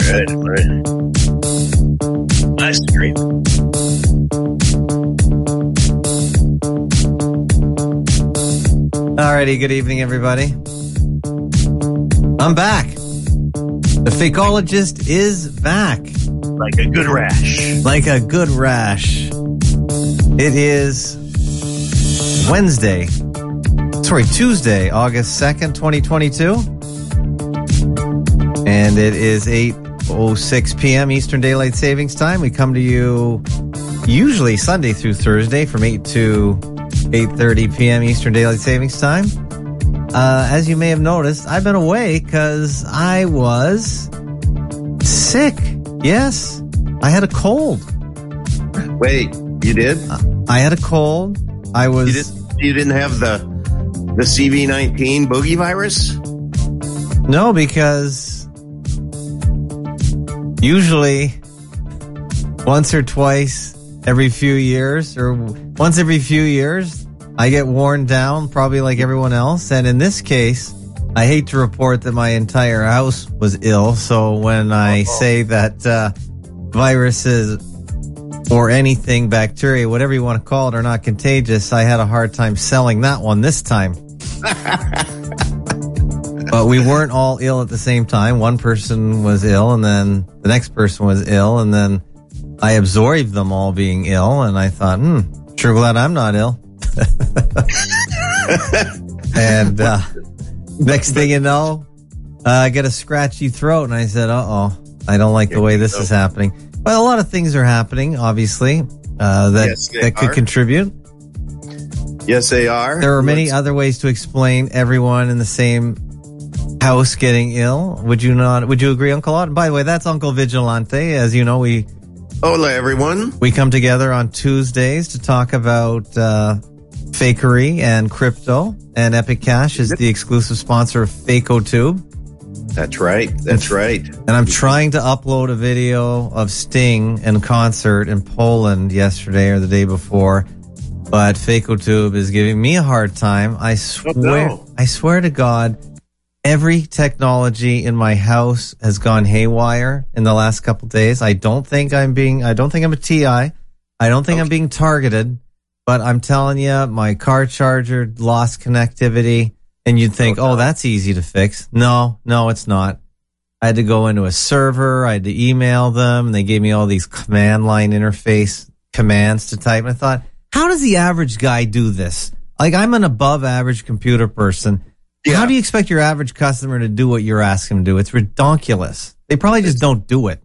Good. Nice dream. Alrighty, good evening, everybody. I'm back. The Fakeologist is back. Like a good rash. Like a good rash. It is Tuesday, August 2nd, 2022. And it is 8:06 p.m. Eastern Daylight Savings Time. We come to you usually Sunday through Thursday from 8 to 8:30 p.m. Eastern Daylight Savings Time. As you may have noticed, I've been away because I was sick. Yes, I had a cold. Wait, you did? I had a cold. You didn't have the CV-19 boogie virus? No, because usually once or twice every few years, or once every few years, I get worn down, probably like everyone else. And in this case, I hate to report that my entire house was ill. So when I say that viruses or anything, bacteria, whatever you want to call it, are not contagious, I had a hard time selling that one this time. But we weren't all ill at the same time. One person was ill, and then the next person was ill, and then I absorbed them all being ill, and I thought, sure glad I'm not ill. And next thing you know, I get a scratchy throat, and I said, I don't like the way this is happening. Well, a lot of things are happening, obviously, that could contribute. Yes, they are. There are many other ways to explain everyone in the same house getting ill. Would you not? Would you agree, Uncle Ott? By the way, that's Uncle Vigilante. As you know, hola, everyone. We come together on Tuesdays to talk about fakery and crypto. And Epic Cash is the exclusive sponsor of FakeoTube. That's right. And I'm trying to upload a video of Sting in concert in Poland yesterday or the day before, but FakeoTube is giving me a hard time. I swear to God, every technology in my house has gone haywire in the last couple of days. I don't think I'm a TI. I don't think I'm being targeted, but I'm telling you, my car charger lost connectivity. And you'd think, that's easy to fix. No, it's not. I had to go into a server. I had to email them. And they gave me all these command line interface commands to type. And I thought, how does the average guy do this? Like, I'm an above average computer person. Yeah. How do you expect your average customer to do what you're asking them to do? It's ridiculous. They probably just don't do it.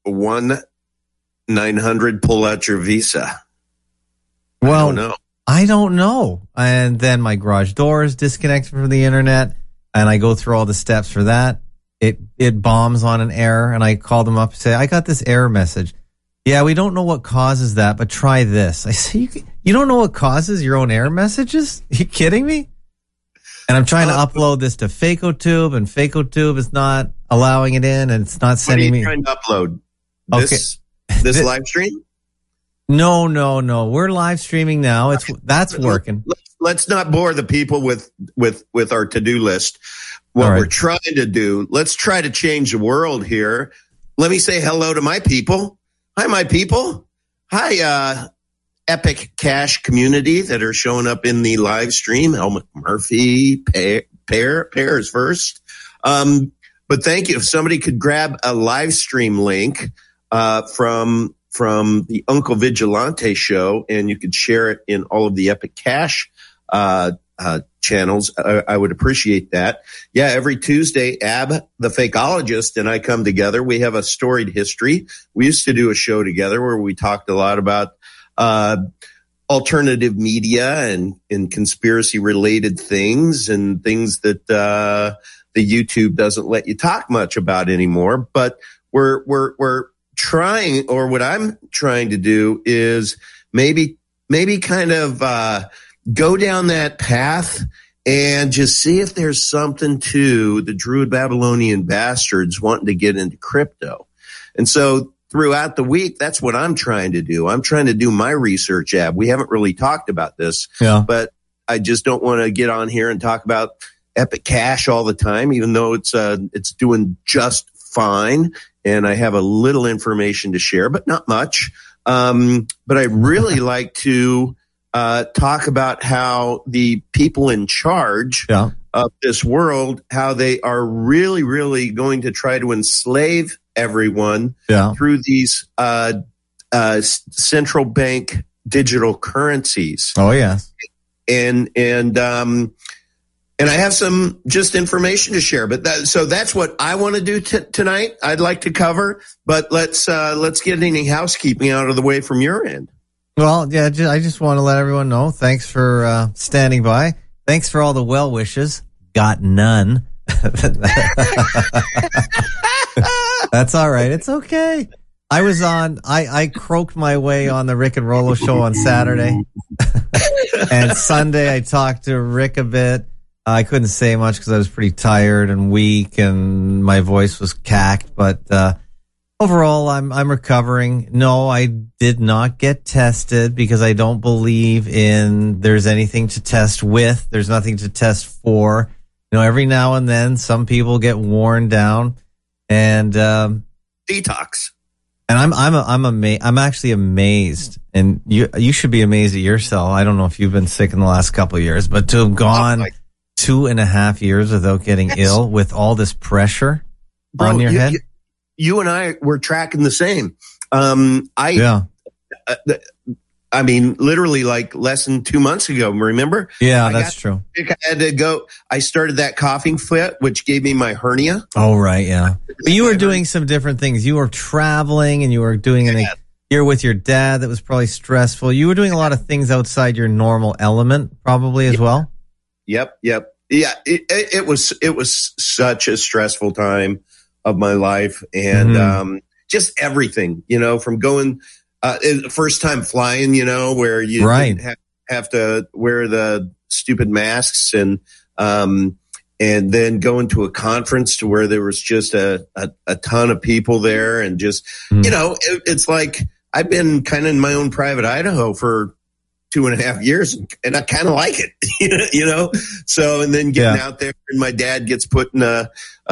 1-900 pull out your Visa. Well, I don't know. And then my garage door is disconnected from the internet, and I go through all the steps for that. It bombs on an error, and I call them up and say, I got this error message. Yeah, we don't know what causes that, but try this. I say, you don't know what causes your own error messages? Are you kidding me? And I'm trying to upload this to FakeoTube, and FakeoTube is not allowing it in, and it's not sending me. What are you trying to upload? This live stream? No. We're live streaming now. That's working. Let's not bore the people with our to-do list. What we're trying to do, let's try to change the world here. Let me say hello to my people. Hi, my people. Hi, Epic Cash community that are showing up in the live stream. Helmut Murphy, Pears first. But thank you. If somebody could grab a live stream link from the Uncle Vigilante show, and you could share it in all of the Epic Cash channels, I would appreciate that. Yeah, every Tuesday, Ab, the Fakeologist, and I come together. We have a storied history. We used to do a show together where we talked a lot about alternative media and conspiracy-related things and things that the YouTube doesn't let you talk much about anymore. But we're trying, or what I'm trying to do is maybe kind of go down that path and just see if there's something to the Druid Babylonian bastards wanting to get into crypto. And so throughout the week, that's what I'm trying to do. I'm trying to do my research, Ab. We haven't really talked about this, but I just don't want to get on here and talk about Epic Cash all the time, even though it's doing just fine. And I have a little information to share, but not much. But I really like to talk about how the people in charge of this world, how they are really, really going to try to enslave everyone through these central bank digital currencies. Oh, yes. And I have some just information to share, but so that's what I want to do tonight. I'd like to cover, but let's get any housekeeping out of the way from your end. Well, yeah, I just want to let everyone know. Thanks for standing by. Thanks for all the well wishes. Got none. That's all right. It's okay. I croaked my way on the Rick and Rollo show on Saturday. And Sunday I talked to Rick a bit. I couldn't say much because I was pretty tired and weak and my voice was cacked. But overall, I'm recovering. No, I did not get tested because I don't believe there's anything to test with. There's nothing to test for. Every now and then some people get worn down and detox. And I'm actually amazed, and you should be amazed at yourself. I don't know if you've been sick in the last couple of years, but to have gone 2.5 years without getting ill with all this pressure on your head. You and I were tracking the same. I mean, literally like less than 2 months ago, remember? Yeah, that's true. I had to go. I started that coughing fit, which gave me my hernia. Oh, right, yeah. But you were doing some different things. You were traveling and you were doing you're with your dad. That was probably stressful. You were doing a lot of things outside your normal element probably as well. Yep. Yeah, it was such a stressful time of my life and just everything, from going first time flying, where you didn't have to wear the stupid masks and then going to a conference to where there was just a ton of people there and just, it's like I've been kind of in my own private Idaho for 2.5 years and I kind of like it, so, and then getting out there and my dad gets put in a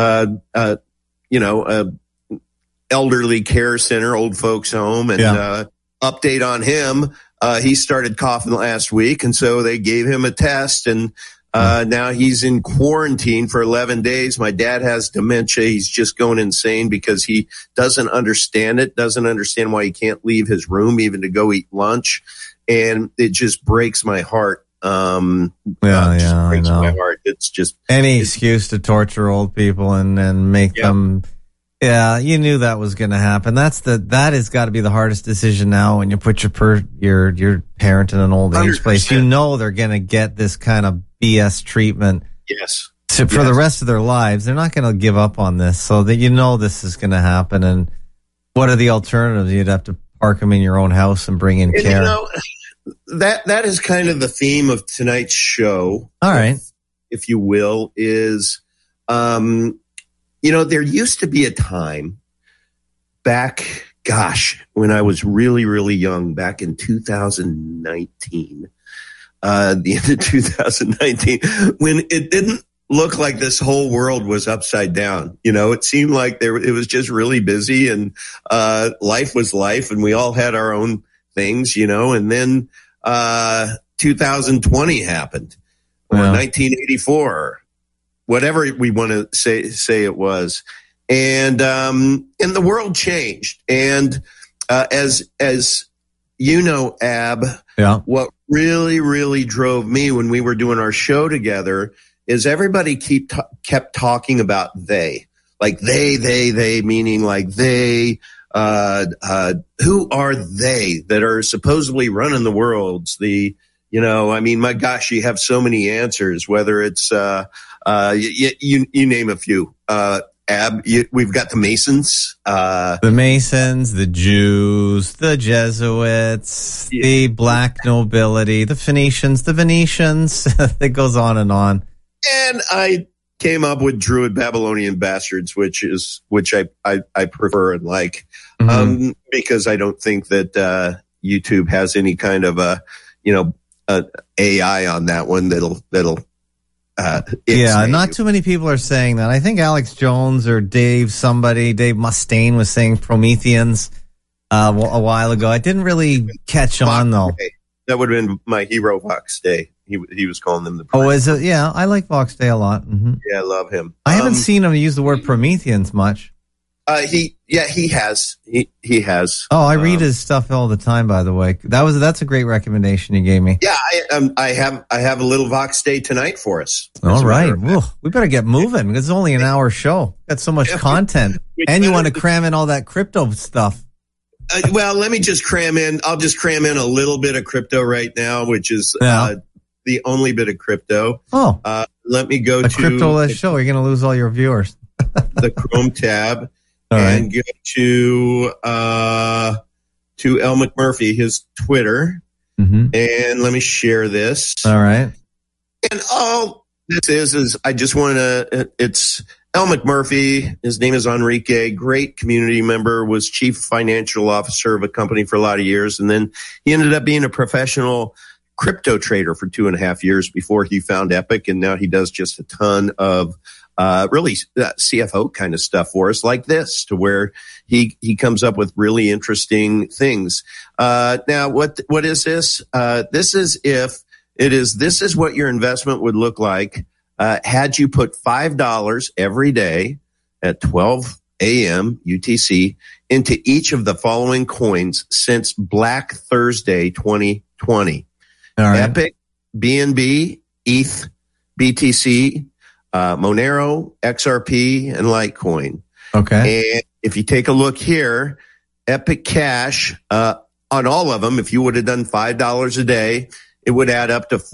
elderly care center, old folks home and, update on him. He started coughing last week. And so they gave him a test and, now he's in quarantine for 11 days. My dad has dementia. He's just going insane because he doesn't understand it, doesn't understand why he can't leave his room even to go eat lunch. And it just breaks my heart. I know. My heart. It's just any excuse to torture old people and make them. Yeah, you knew that was going to happen. That has got to be the hardest decision now when you put your parent in an old age 100%. Place. You know they're going to get this kind of BS treatment. Yes. For the rest of their lives. They're not going to give up on this, so that this is going to happen. And what are the alternatives? You'd have to park them in your own house and bring in care. That is kind of the theme of tonight's show. All right, if you will, is there used to be a time back, when I was really, really young, back in 2019, the end of 2019, when it didn't look like this whole world was upside down. It seemed like it was just really busy and life was life and we all had our own things, and then 2020 happened or 1984. Whatever we want to say it was. And the world changed. And, as Ab, what really, really drove me when we were doing our show together is everybody kept talking about they, like they, meaning like they, who are they that are supposedly running the worlds? My gosh, you have so many answers, whether it's, you name a few. Ab, we've got the Masons. The Masons, the Jews, the Jesuits, the black nobility, the Phoenicians, the Venetians. It goes on and on. And I came up with Druid Babylonian bastards, which I prefer and like, because I don't think that YouTube has any kind of a AI on that one that'll Not too many people are saying that. I think Alex Jones or Dave Mustaine was saying Prometheans a while ago. I didn't really catch on, though. That would have been my hero, Vox Day. He was calling them the Oh, is it? Yeah, I like Vox Day a lot. Mm-hmm. Yeah, I love him. I haven't seen him use the word Prometheans much. He has. He has. Oh, I read his stuff all the time, by the way. That's a great recommendation you gave me. Yeah, I have a little Vox Day tonight for us. All right. We better get moving. It's only an hour show. Got so much content. And you want to cram in all that crypto stuff. Well, let me just cram in. I'll just cram in a little bit of crypto right now, which is the only bit of crypto. Oh. Let me go to crypto-less show. You're going to lose all your viewers. The Chrome tab. All and right. go to El McMurphy, his Twitter. Mm-hmm. And let me share this. All right. And all this is I just want to, it's El McMurphy. His name is Enrique, great community member, was chief financial officer of a company for a lot of years. And then he ended up being a professional crypto trader for 2.5 years before he found Epic. And now he does just a ton of really CFO kind of stuff for us like this, to where he comes up with really interesting things. Now, what is this? This is what your investment would look like had you put $5 every day at 12 a.m. UTC into each of the following coins since Black Thursday 2020. All right. Epic, BNB, ETH, BTC, Monero, XRP, and Litecoin. Okay. And if you take a look here, Epic Cash, on all of them, if you would have done $5 a day, it would add up to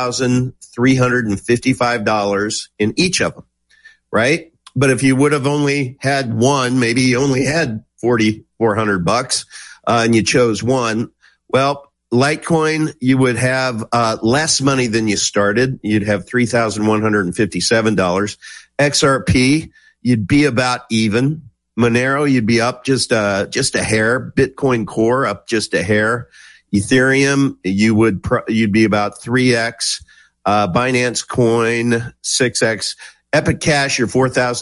$4,355 in each of them, right? But if you would have only had one, maybe you only had $4,400, and you chose one, well, Litecoin, you would have less money than you started. You'd have $3,157. XRP, you'd be about even. Monero, you'd be up just a hair. Bitcoin Core up just a hair. Ethereum, you'd be about 3x. Binance Coin, 6x. Epic Cash, your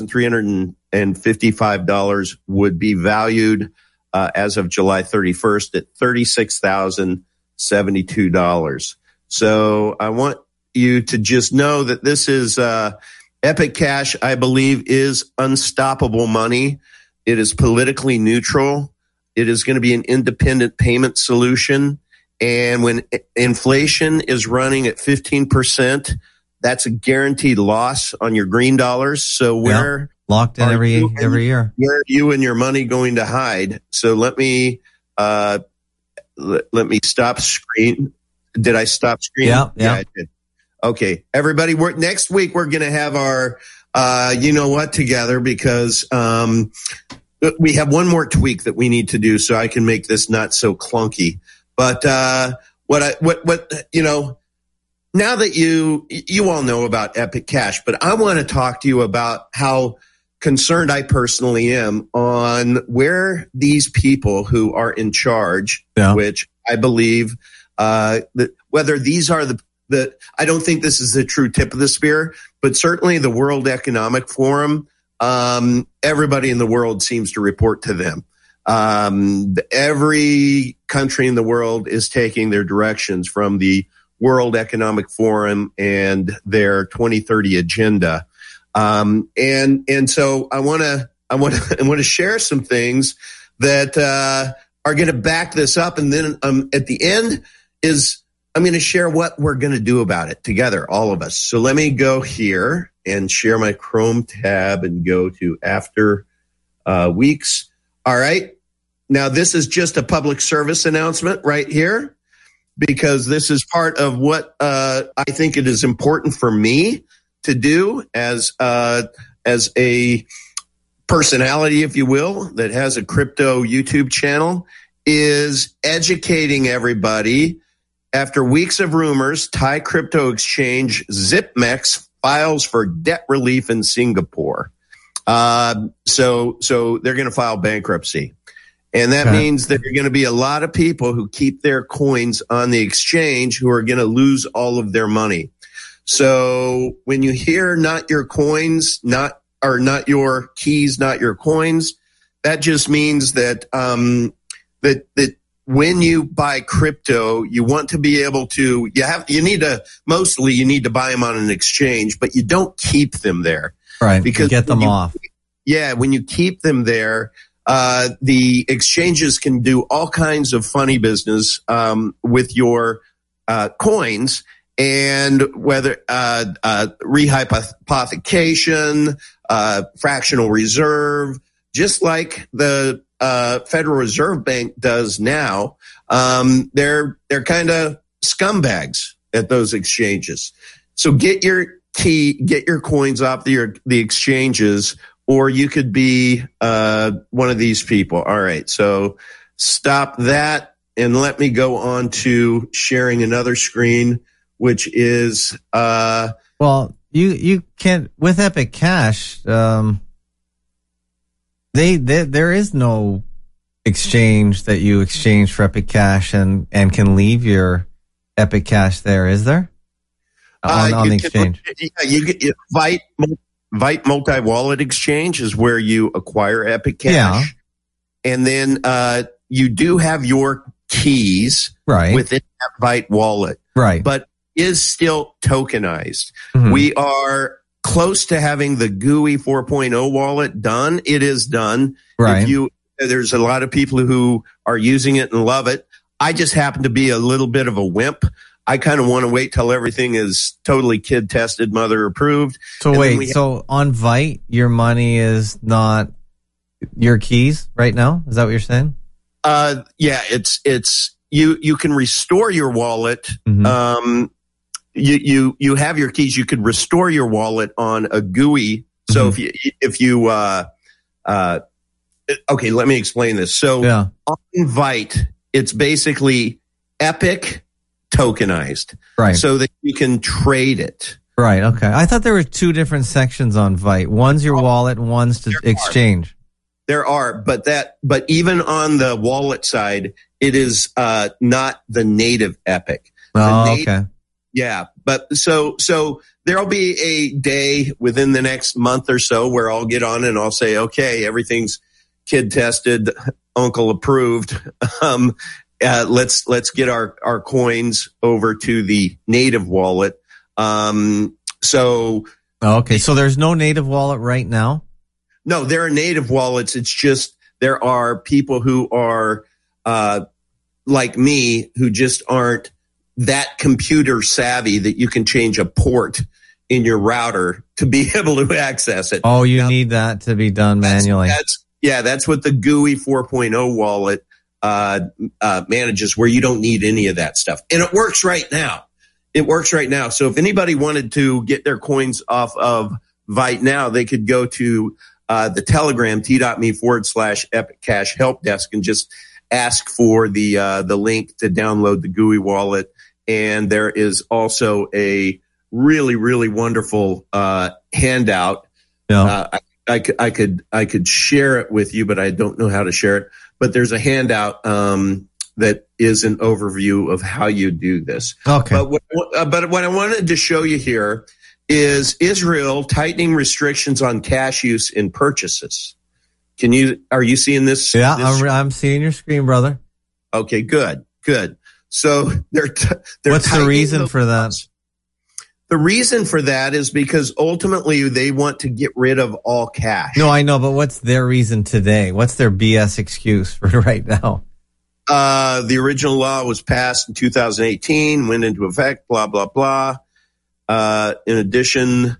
$4,355 would be valued as of July 31st at $36,072. So I want you to just know that this is Epic Cash, I believe, is unstoppable money. It is politically neutral. It is going to be an independent payment solution. And when inflation is running at 15%, that's a guaranteed loss on your green dollars. So where locked in every year, where are you and your money going to hide? So let me stop screen. Did I stop screen? Yeah, I did. Okay, everybody. Next week we're going to have our together, because we have one more tweak that we need to do so I can make this not so clunky. But now that you all know about Epic Cash, but I want to talk to you about how concerned I personally am on where these people who are in charge, which I believe that whether these are the I don't think this is the true tip of the spear, but certainly the World Economic Forum, everybody in the world seems to report to them. Every country in the world is taking their directions from the World Economic Forum and their 2030 agenda. And so I want to share some things that, are going to back this up. And then, at the end I'm going to share what we're going to do about it together, all of us. So let me go here and share my Chrome tab and go to after, weeks. All right. Now, this is just a public service announcement right here, because this is part of what I think it is important for me to do as a personality, if you will, that has a crypto YouTube channel, is educating everybody. After weeks of rumors, Thai crypto exchange ZipMex files for debt relief in Singapore. So they're going to file bankruptcy. And that means there are going to be a lot of people who keep their coins on the exchange who are going to lose all of their money. So when you hear not your coins, not your keys, not your coins, that just means that that when you buy crypto, you want to be able to, you need to buy them on an exchange, but you don't keep them there. Right. Because you get them off. Yeah. When you keep them there, the exchanges can do all kinds of funny business, with your, coins, and whether, rehypothecation, fractional reserve, just like the, Federal Reserve Bank does now. They're kind of scumbags at those exchanges. So get your coins off the exchanges, or you could be one of these people. All right, so stop that and let me go on to sharing another screen, which is well, you can't with Epic Cash. There is no exchange that you exchange for Epic Cash and can leave your Epic Cash there, is there? On the exchange. You get Vite Multi-Wallet Exchange is where you acquire Epic Cash. Yeah. And then you do have your keys within that Vite wallet. Right. But is still tokenized. Mm-hmm. We are close to having the GUI 4.0 wallet done. It is done. Right. There's a lot of people who are using it and love it. I just happen to be a little bit of a wimp. I kind of want to wait till everything is totally kid tested, mother approved. So so on Vite, your money is not your keys right now? Is that what you're saying? Yeah, it's you can restore your wallet. Mm-hmm. You have your keys. You could restore your wallet on a GUI. So if you okay, let me explain this. So on Vite, it's basically Epic tokenized, right? So that you can trade it. Right. Okay. I thought there were two different sections on Vite. One's your wallet, and one's to exchange. There are, but even on the wallet side, it is not the native Epic. Okay. Yeah, but so there'll be a day within the next month or so where I'll get on and I'll say, okay, everything's kid tested, uncle approved. Let's get our coins over to the native wallet. So there's no native wallet right now? No, there are native wallets. It's just there are people who are like me who just aren't that computer savvy that you can change a port in your router to be able to access it. Oh, you need that to be done manually. That's what the GUI 4.0 wallet manages, where you don't need any of that stuff. And it works right now. So if anybody wanted to get their coins off of Vite now, they could go to the Telegram, t.me/Epic Cash help desk, and just ask for the link to download the GUI wallet. And there is also a really, really wonderful handout. Yeah. I could share it with you, but I don't know how to share it. But there's a handout that is an overview of how you do this. Okay. But what I wanted to show you here is Israel tightening restrictions on cash use in purchases. Are you seeing this? Yeah, I'm seeing your screen, brother. Okay, good. So they're what's the reason for that? The reason for that is because ultimately they want to get rid of all cash. No, I know, but what's their reason today? What's their BS excuse for right now? The original law was passed in 2018, went into effect, blah, blah, blah. In addition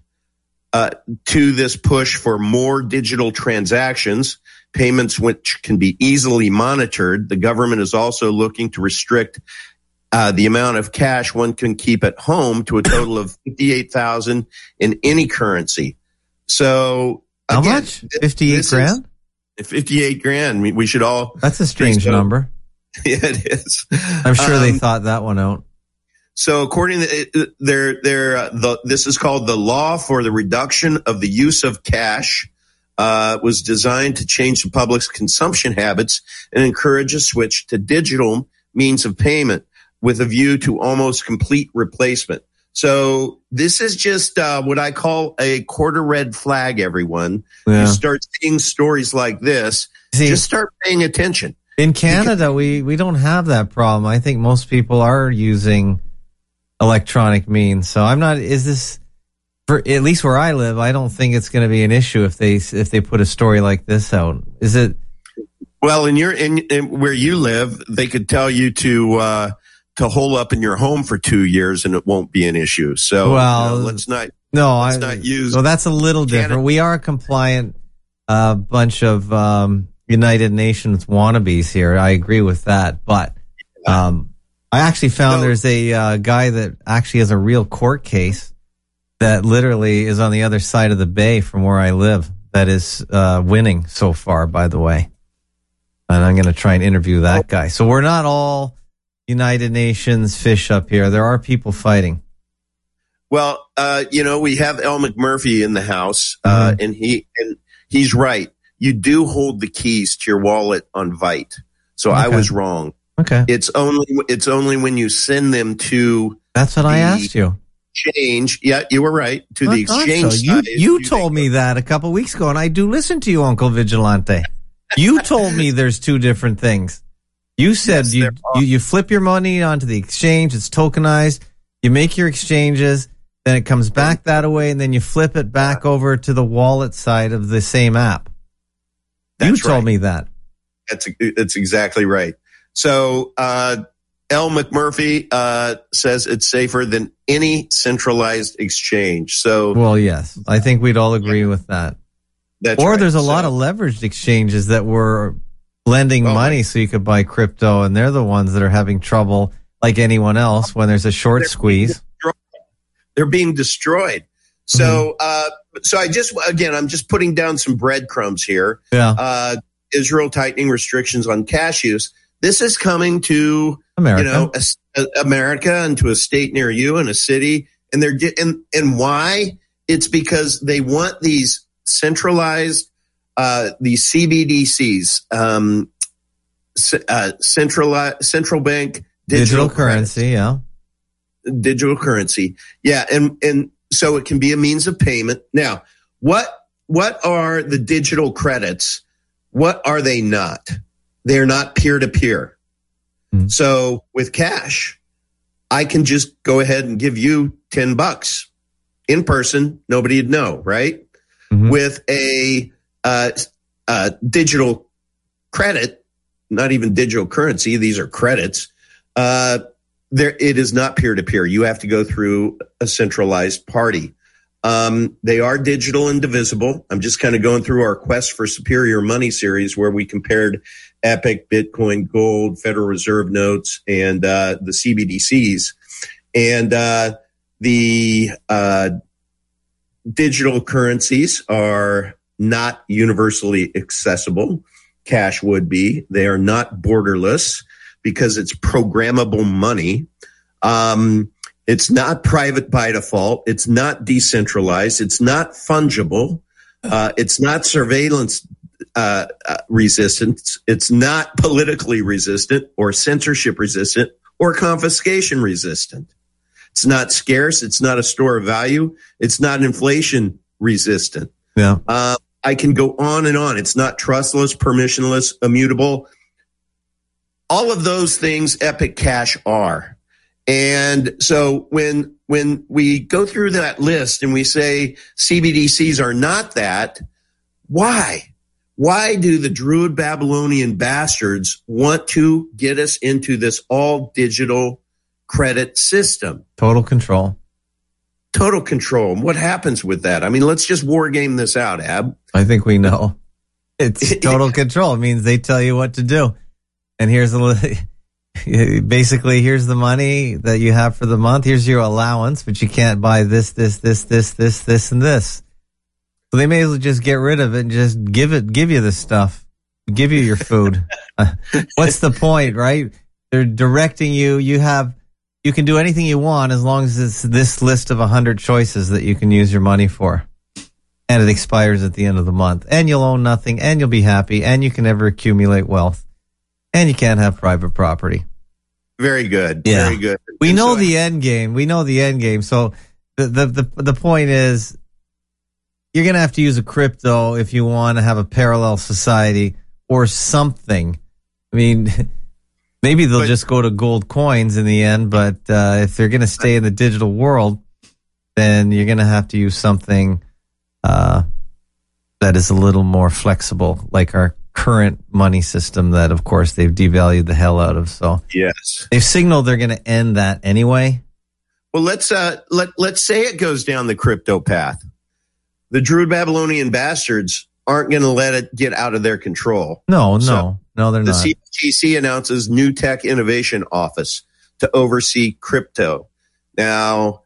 to this push for more digital transactions, payments which can be easily monitored, the government is also looking to restrict the amount of cash one can keep at home to a total of $58,000 in any currency. So how much? 58 grand? 58 grand. We should all. That's a strange number. Yeah, it is. I'm sure they thought that one out. So according to this is called the Law for the Reduction of the Use of Cash. Was designed to change the public's consumption habits and encourage a switch to digital means of payment with a view to almost complete replacement. So this is just what I call a quarter red flag, everyone. Yeah. You start seeing stories like this, just start paying attention. In Canada, we don't have that problem. I think most people are using electronic means. So I'm not, is this, for at least where I live, I don't think it's going to be an issue if they put a story like this out. Is it? Well, in where you live, they could tell you to hole up in your home for 2 years and it won't be an issue. So let's not use. Well, that's a little different. We are a compliant bunch of United Nations wannabes here. I agree with that. But I actually found there's a guy that actually has a real court case that literally is on the other side of the bay from where I live that is winning so far, by the way. And I'm going to try and interview that guy. So we're not all United Nations fish up here. There are people fighting. Well, we have Elle McMurphy in the house, and he's right. You do hold the keys to your wallet on Vite. So I was wrong. Okay. It's only when you send them to. That's what I asked you. Exchange. Yeah, you were right. To the exchange. So. You told me that a couple of weeks ago, and I do listen to you, Uncle Vigilante. You told me there's two different things. You said you flip your money onto the exchange. It's tokenized. You make your exchanges, then it comes back that way, and then you flip it back over to the wallet side of the same app. You told me that. That's exactly right. So Elle McMurphy says it's safer than any centralized exchange. So, well, yes, I think we'd all agree with that. There's a lot of leveraged exchanges that were lending money so you could buy crypto, and they're the ones that are having trouble, like anyone else, when there's a short squeeze. They're being destroyed. So, so I'm just putting down some breadcrumbs here. Yeah. Israel tightening restrictions on cash use. This is coming to America, America, and to a state near you and a city. And and why? It's because they want these centralized, these CBDCs, central bank digital currency. Yeah. Digital currency. Yeah. And so it can be a means of payment. Now, what are the digital credits? What are they not? They're not peer-to-peer. Mm-hmm. So with cash, I can just go ahead and give you $10 in person. Nobody'd know, right? Mm-hmm. With a digital credit, not even digital currency, these are credits. It is not peer-to-peer. You have to go through a centralized party. They are digital and divisible. I'm just kind of going through our Quest for Superior Money series where we compared Epic, Bitcoin, gold, Federal Reserve notes, and the CBDCs. And the digital currencies are not universally accessible. Cash would be. They are not borderless because it's programmable money. It's not private by default. It's not decentralized. It's not fungible. It's not surveillance resistant. It's not politically resistant or censorship resistant or confiscation resistant. It's not scarce. It's not a store of value. It's not inflation resistant. Yeah. I can go on and on. It's not trustless, permissionless, immutable. All of those things Epic Cash are. And so when we go through that list and we say CBDCs are not that, why? Why do the Druid Babylonian bastards want to get us into this all digital credit system? Total control. Total control. What happens with that? I mean, let's just war game this out, Ab. I think we know. It's total control. It means they tell you what to do. And here's basically, here's the money that you have for the month. Here's your allowance, but you can't buy this, and this. So they may as well just get rid of it and just give you the stuff, give you your food. What's the point, right? They're directing you. You can do anything you want as long as it's this list of 100 choices that you can use your money for. And it expires at the end of the month. And you'll own nothing, and you'll be happy, and you can never accumulate wealth. And you can't have private property. Very good. Yeah. Very good. We know the end game. We know the end game. So the point is, you're going to have to use a crypto if you want to have a parallel society or something. I mean, maybe they'll just go to gold coins in the end, but if they're going to stay in the digital world, then you're going to have to use something that is a little more flexible, like our current money system that, of course, they've devalued the hell out of. So yes, they've signaled they're going to end that anyway. Well, let's say it goes down the crypto path. The Druid Babylonian bastards aren't going to let it get out of their control. No, they're not. The CFTC announces new tech innovation office to oversee crypto. Now,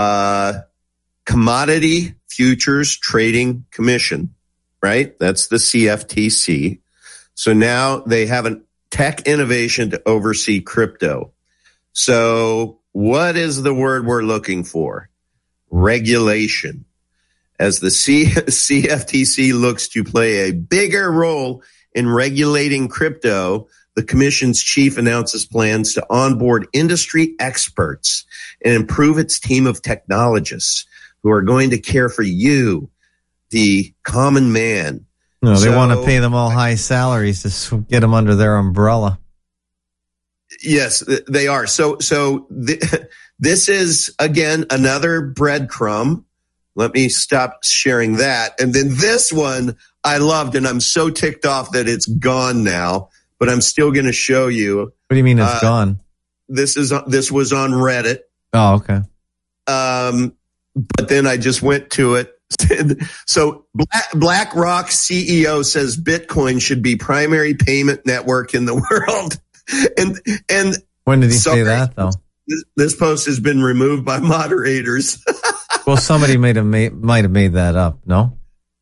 Commodity Futures Trading Commission, right? That's the CFTC. So now they have a tech innovation to oversee crypto. So what is the word we're looking for? Regulation. As the CFTC looks to play a bigger role in regulating crypto, the commission's chief announces plans to onboard industry experts and improve its team of technologists who are going to care for you, the common man. No, they want to pay them all high salaries to get them under their umbrella. Yes, they are. So this is, again, another breadcrumb. Let me stop sharing that. And then this one I loved, and I'm so ticked off that it's gone now, but I'm still going to show you. What do you mean it's gone? This was on Reddit. Oh, okay. But then I just went to it. So BlackRock CEO says Bitcoin should be primary payment network in the world. And when did he say that, though? This post has been removed by moderators. Well, somebody might have made that up. No.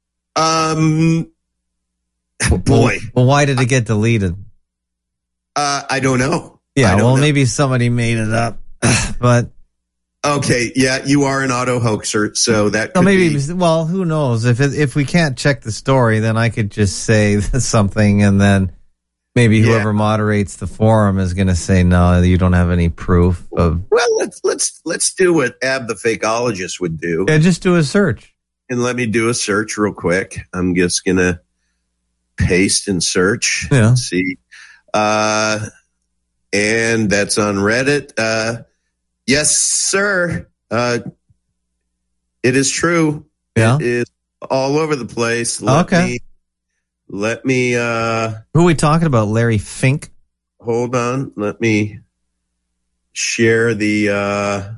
Boy. Well, why did it get deleted? I don't know. Yeah. Well, maybe somebody made it up, but. Okay. Yeah. You are an auto hoaxer. So that could maybe, be. Well, who knows? If we can't check the story, then I could just say something and then maybe whoever moderates the forum is going to say, no, you don't have any proof of. Well, let's do what Ab the Fakeologist would do. Yeah, just do a search. And let me do a search real quick. I'm just going to paste and search. Yeah. Let's see. And that's on Reddit. Yes, sir. It is true. Yeah. It is all over the place. Let me who are we talking about? Larry Fink? Hold on. Let me share the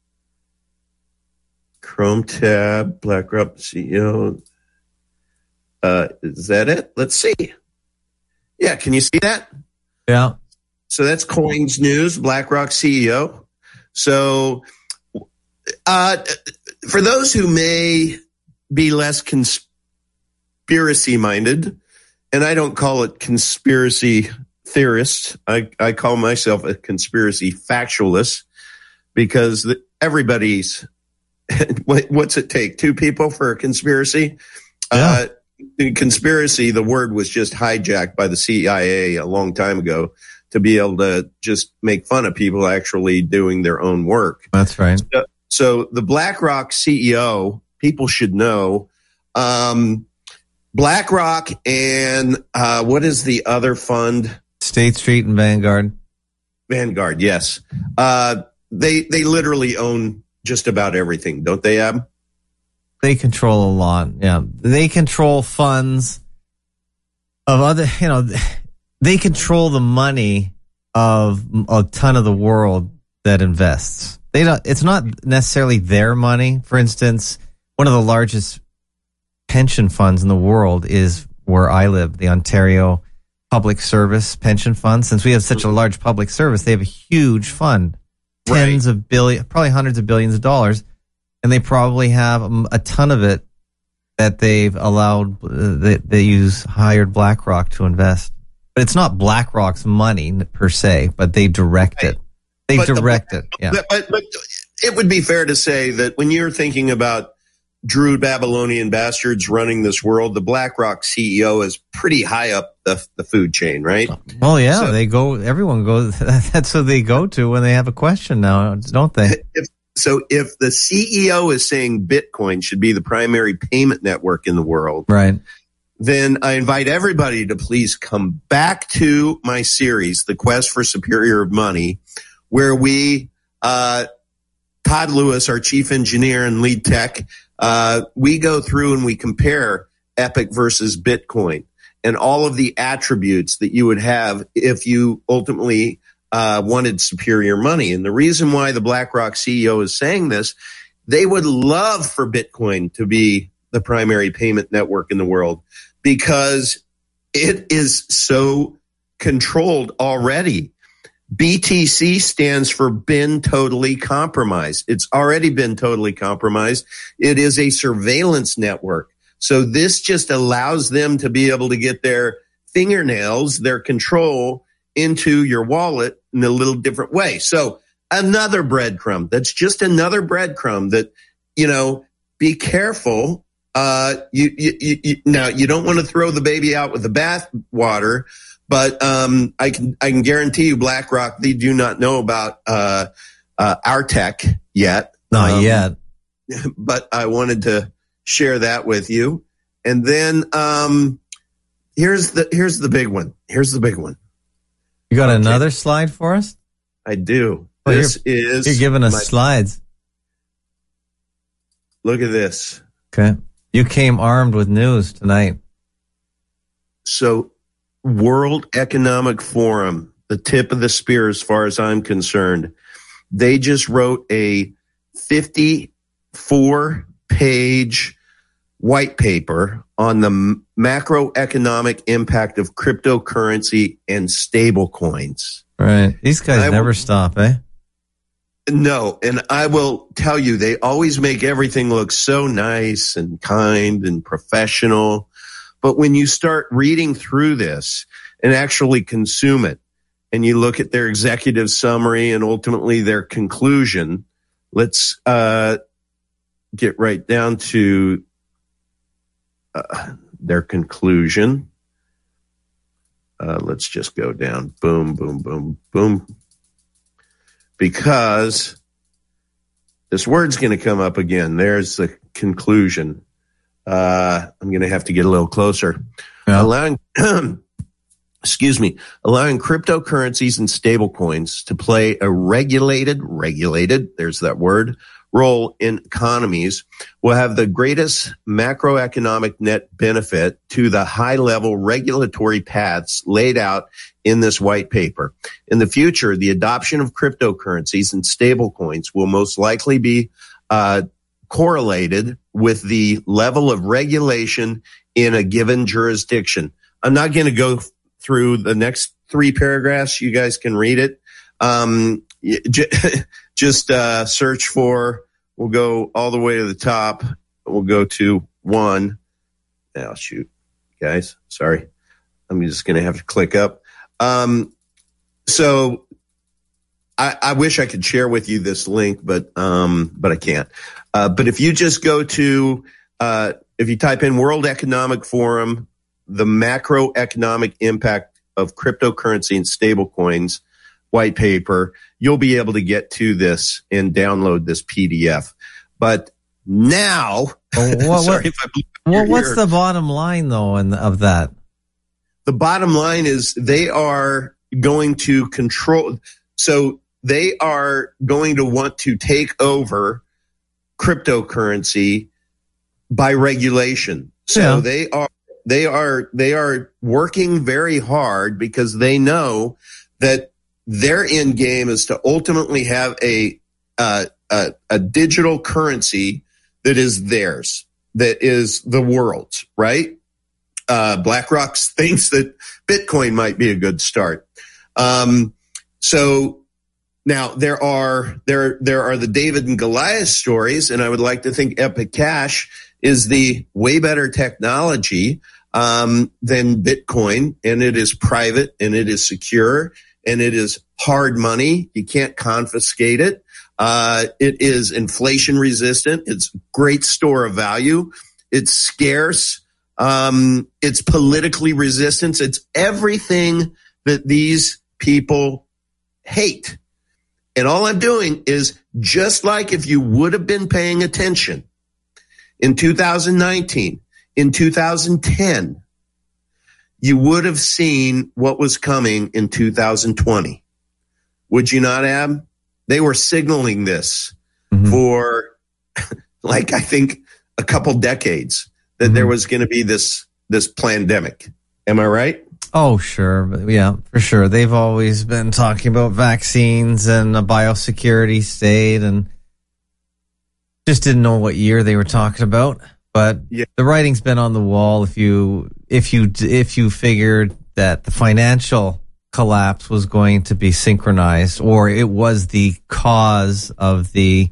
Chrome tab, BlackRock CEO. Is that it? Let's see. Yeah, can you see that? Yeah. So that's Coins News, BlackRock CEO. So for those who may be less conspiracy minded, and I don't call it conspiracy theorist, I call myself a conspiracy factualist, because everybody's, what's it take? Two people for a conspiracy? Yeah. Conspiracy, the word was just hijacked by the CIA a long time ago to be able to just make fun of people actually doing their own work. That's right. So the BlackRock CEO, people should know, BlackRock and what is the other fund? State Street and Vanguard. Vanguard, yes. They literally own just about everything, don't they, Ab? They control a lot. Yeah. They control funds of other, they control the money of a ton of the world that invests. It's not necessarily their money. For instance, one of the largest pension funds in the world is where I live, the Ontario Public Service Pension Fund. Since we have such a large public service, they have a huge fund, tens of billions, probably hundreds of billions of dollars. And they probably have a ton of it that they've allowed, they hired BlackRock to invest. But it's not BlackRock's money per se, but they direct it. They direct it. Yeah. But it would be fair to say that when you're thinking about Druid Babylonian bastards running this world. The BlackRock CEO is pretty high up the food chain, right? Well, yeah, everyone goes, that's who they go to when they have a question now, don't they? If the CEO is saying Bitcoin should be the primary payment network in the world, right, then I invite everybody to please come back to my series, The Quest for Superior Money, where we, Todd Lewis, our chief engineer and lead tech, we go through and we compare Epic versus Bitcoin and all of the attributes that you would have if you ultimately wanted superior money. And the reason why the BlackRock CEO is saying this, they would love for Bitcoin to be the primary payment network in the world because it is so controlled already. BTC stands for been totally compromised. It's already been totally compromised. It is a surveillance network. So this just allows them to be able to get their fingernails, their control into your wallet in a little different way. So another breadcrumb. That's just another breadcrumb that, be careful. Now you don't want to throw the baby out with the bath water. But I can guarantee you, BlackRock, they do not know about our tech yet. Not yet. But I wanted to share that with you. And then here's the big one. Here's the big one. You got another slide for us? I do. Well, you're giving us slides. Look at this. Okay. You came armed with news tonight. So World Economic Forum, the tip of the spear as far as I'm concerned, they just wrote a 54-page white paper on the macroeconomic impact of cryptocurrency and stable coins. Right. These guys never stop, eh? No. And I will tell you, they always make everything look so nice and kind and professional. But when you start reading through this and actually consume it, and you look at their executive summary and ultimately their conclusion, let's get right down to their conclusion. Let's just go down. Boom, boom, boom, boom. Because this word's going to come up again. There's the conclusion. I'm going to have to get a little closer. Yeah. Allowing cryptocurrencies and stablecoins to play a regulated, there's that word, role in economies will have the greatest macroeconomic net benefit to the high-level regulatory paths laid out in this white paper. In the future, the adoption of cryptocurrencies and stablecoins will most likely be correlated with the level of regulation in a given jurisdiction. I'm not going to go through the next 3 paragraphs. You guys can read it. Just search for, we'll go all the way to the top. We'll go to 1. Now, shoot, guys, sorry. I'm just going to have to click up. So I wish I could share with you this link, but I can't. But if you just go to, if you type in World Economic Forum, the macroeconomic impact of cryptocurrency and stablecoins white paper, you'll be able to get to this and download this PDF. But now, what's the bottom line though of that? The bottom line is they are going to control. So they are going to want to take over cryptocurrency by regulation. So yeah. They are working very hard because they know that their end game is to ultimately have a digital currency that is theirs, that is the world's, right? BlackRock thinks that Bitcoin might be a good start. So now there are the David and Goliath stories, and I would like to think Epic Cash is the way better technology than Bitcoin, and it is private and it is secure and it is hard money. You can't confiscate it. It is inflation resistant. It's great store of value. It's scarce. It's politically resistant. It's everything that these people hate. And all I'm doing is, just like if you would have been paying attention in 2019, in 2010, you would have seen what was coming in 2020. Would you not, Ab? They were signaling this for, like, I think a couple decades, that there was going to be this pandemic. Am I right? Oh, sure. Yeah, for sure. They've always been talking about vaccines and a biosecurity state, and just didn't know what year they were talking about. But the writing's been on the wall. If you figured that the financial collapse was going to be synchronized, or it was the cause of the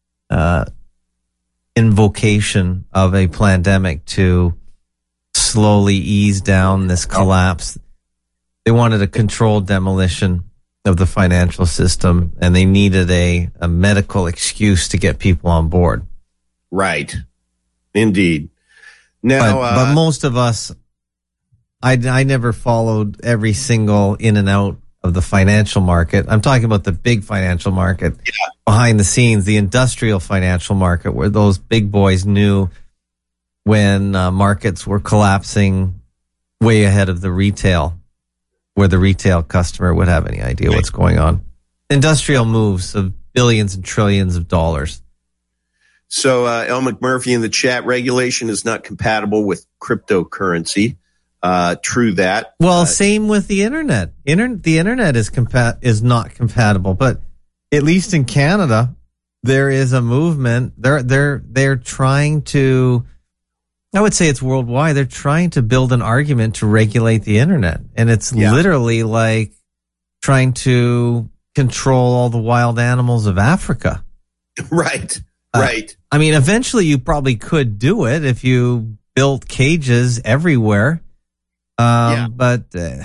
invocation of a pandemic to slowly ease down this collapse. They wanted a controlled demolition of the financial system, and they needed a medical excuse to get people on board. Right. Indeed. Now, but most of us, I never followed every single in and out of the financial market. I'm talking about the big financial market, behind the scenes, the industrial financial market, where those big boys knew when markets were collapsing way ahead of the retail, where the retail customer would have any idea what's going on. Industrial moves of billions and trillions of dollars. So, El McMurphy in the chat, regulation is not compatible with cryptocurrency. True that. Well, same with the internet. The internet is not compatible, but at least in Canada, there is a movement. They're trying to, I would say it's worldwide. They're trying to build an argument to regulate the internet. And it's literally like trying to control all the wild animals of Africa. Right. Right. I mean, eventually you probably could do it if you built cages everywhere. But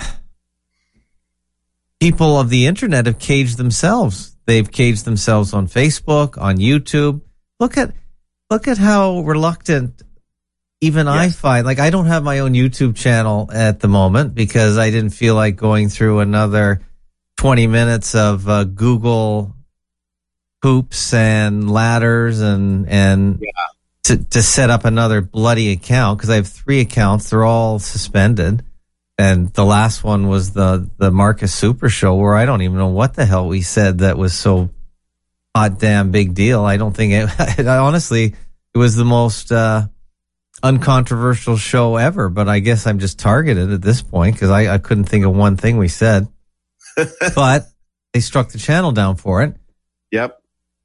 people of the internet have caged themselves. They've caged themselves on Facebook, on YouTube. Look at how reluctant even I find. Like, I don't have my own YouTube channel at the moment because I didn't feel like going through another 20 minutes of Google hoops and ladders and to set up another bloody account, because I have 3 accounts. They're all suspended. And the last one was the Marcus Super Show, where I don't even know what the hell we said that was so hot damn big deal. I don't think honestly, it was the most uncontroversial show ever, but I guess I'm just targeted at this point because I couldn't think of one thing we said. But they struck the channel down for it. Yep.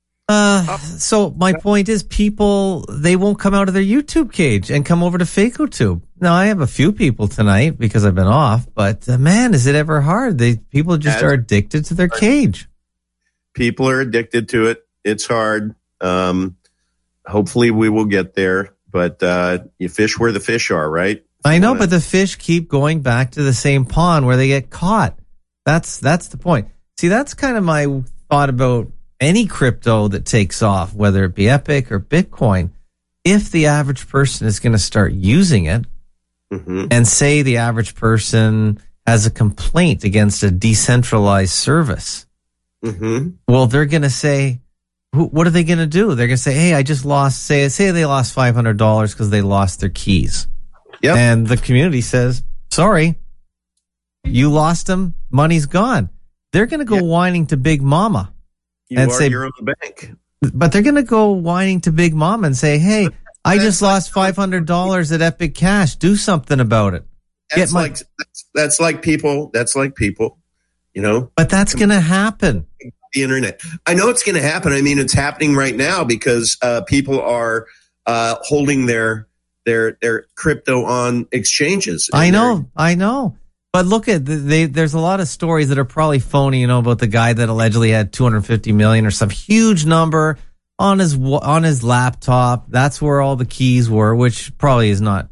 So my point is, people, they won't come out of their YouTube cage and come over to FacoTube. Now, I have a few people tonight because I've been off, but man, is it ever hard? People just are addicted to their cage. People are addicted to it. It's hard. Hopefully we will get there, but you fish where the fish are, right? I know, but the fish keep going back to the same pond where they get caught. That's the point. See, that's kind of my thought about any crypto that takes off, whether it be Epic or Bitcoin. If the average person is going to start using it, and say the average person has a complaint against a decentralized service, well, they're going to say, what are they going to do? They're going to say, hey, I just lost, say they lost $500 because they lost their keys. Yep. And the community says, sorry, you lost them, money's gone. They're going to go whining to Big Mama. And say, your own bank. But they're going to go whining to Big Mama and say, hey, I just lost $500 at Epic Cash. Do something about it. That's like people, you know. But that's going to happen. The internet. I know it's going to happen. I mean, it's happening right now because people are holding their crypto on exchanges. I know. But look at there's a lot of stories that are probably phony, you know, about the guy that allegedly had 250 million or some huge number on his laptop. That's where all the keys were, which probably is not.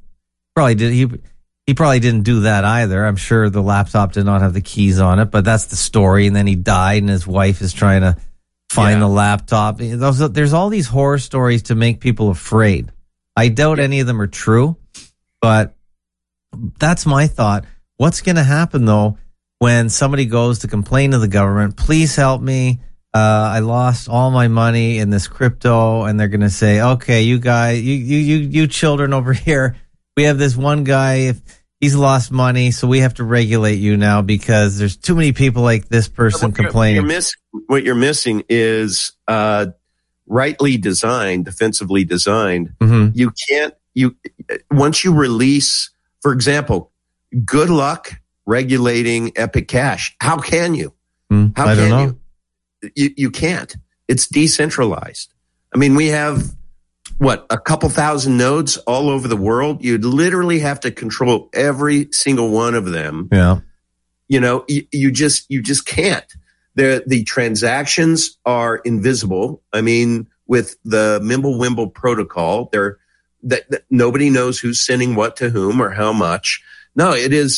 He probably didn't do that either. I'm sure the laptop did not have the keys on it, but that's the story. And then he died, and his wife is trying to find the laptop. There's all these horror stories to make people afraid. I doubt any of them are true, but that's my thought. What's going to happen, though, when somebody goes to complain to the government, please help me, I lost all my money in this crypto, and they're going to say, okay, you guys, you children over here, we have this one guy, he's lost money, so we have to regulate you now because there's too many people like this person complaining. What you're missing is rightly designed, defensively designed. You can't, once you release, for example, good luck regulating Epic Cash. How can you? I don't know. You can't. It's decentralized. I mean, we have a couple thousand nodes all over the world. You'd literally have to control every single one of them. Yeah. You know, you just can't. The transactions are invisible. I mean, with the Mimblewimble protocol, that nobody knows who's sending what to whom or how much. No,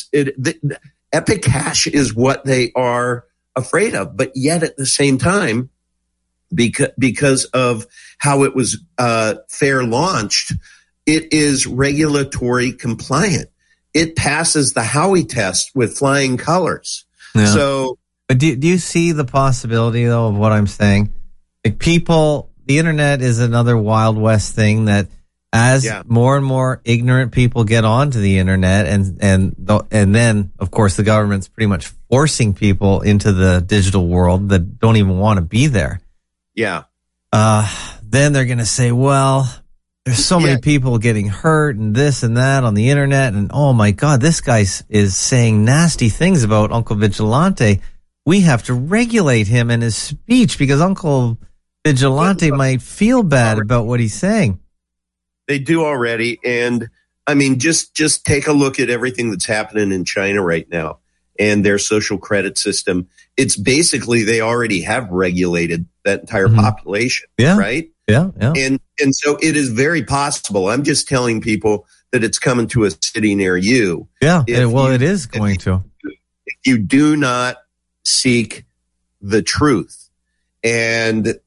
Epic Cash is what they are afraid of, but yet at the same time, because of how it was fair launched, it is regulatory compliant. It passes the Howey test with flying colors. Yeah. So, but do you see the possibility though of what I'm saying? Like the internet is another Wild West thing that as more and more ignorant people get onto the internet and then of course the government's pretty much forcing people into the digital world that don't even want to be there. Yeah. Then they're going to say, well, there's so many people getting hurt and this and that on the internet. And oh my God, this guy is saying nasty things about Uncle Vigilante. We have to regulate him and his speech because Uncle Vigilante might feel bad about what he's saying. They do already. And I mean, just take a look at everything that's happening in China right now and their social credit system. It's basically, they already have regulated that entire population, right? Yeah. And so it is very possible. I'm just telling people that it's coming to a city near you. Yeah. It is going to. If you do not seek the truth. And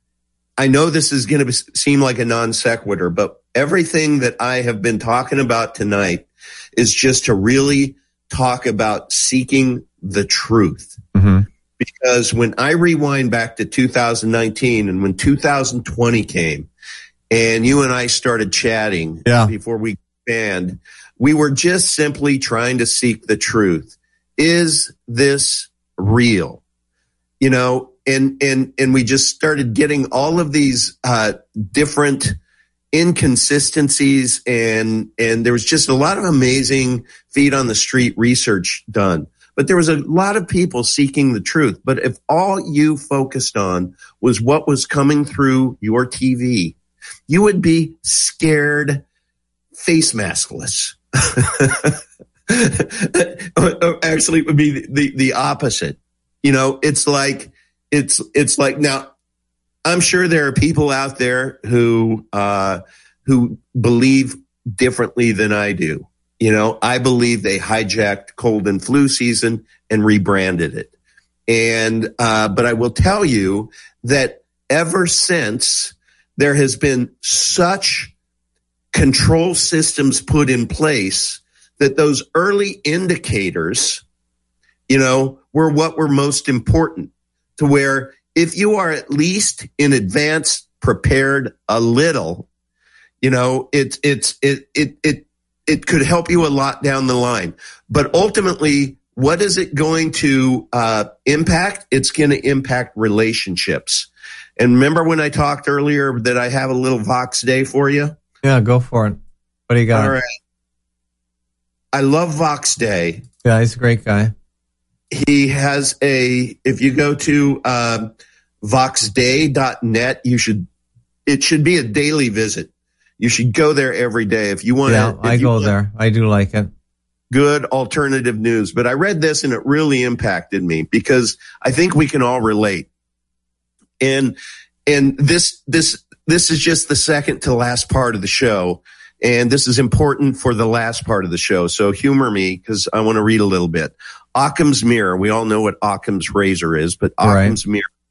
I know this is going to seem like a non sequitur, but everything that I have been talking about tonight is just to really talk about seeking the truth. Because when I rewind back to 2019 and when 2020 came and you and I started chatting before we banned, we were just simply trying to seek the truth. Is this real? You know, and we just started getting all of these different inconsistencies and there was just a lot of amazing feet on the street research done. But there was a lot of people seeking the truth. But if all you focused on was what was coming through your TV, you would be scared face maskless. Actually, it would be the opposite. You know, it's like now, I'm sure there are people out there who believe differently than I do. You know, I believe they hijacked cold and flu season and rebranded it. And, but I will tell you that ever since there has been such control systems put in place that those early indicators, you know, were what were most important, to where if you are at least in advance prepared a little, you know, it could help you a lot down the line. But ultimately, what is it going to impact? It's going to impact relationships. And remember when I talked earlier that I have a little Vox Day for you? Yeah, go for it. What do you got? All right. I love Vox Day. Yeah, he's a great guy. He has if you go to voxday.net, it should be a daily visit. You should go there every day if you want to. Yeah, I go there. I do like it. Good alternative news. But I read this and it really impacted me because I think we can all relate. And this is just the second to last part of the show. And this is important for the last part of the show. So humor me because I want to read a little bit. Occam's mirror. We all know what Occam's razor is, but Occam's mirror.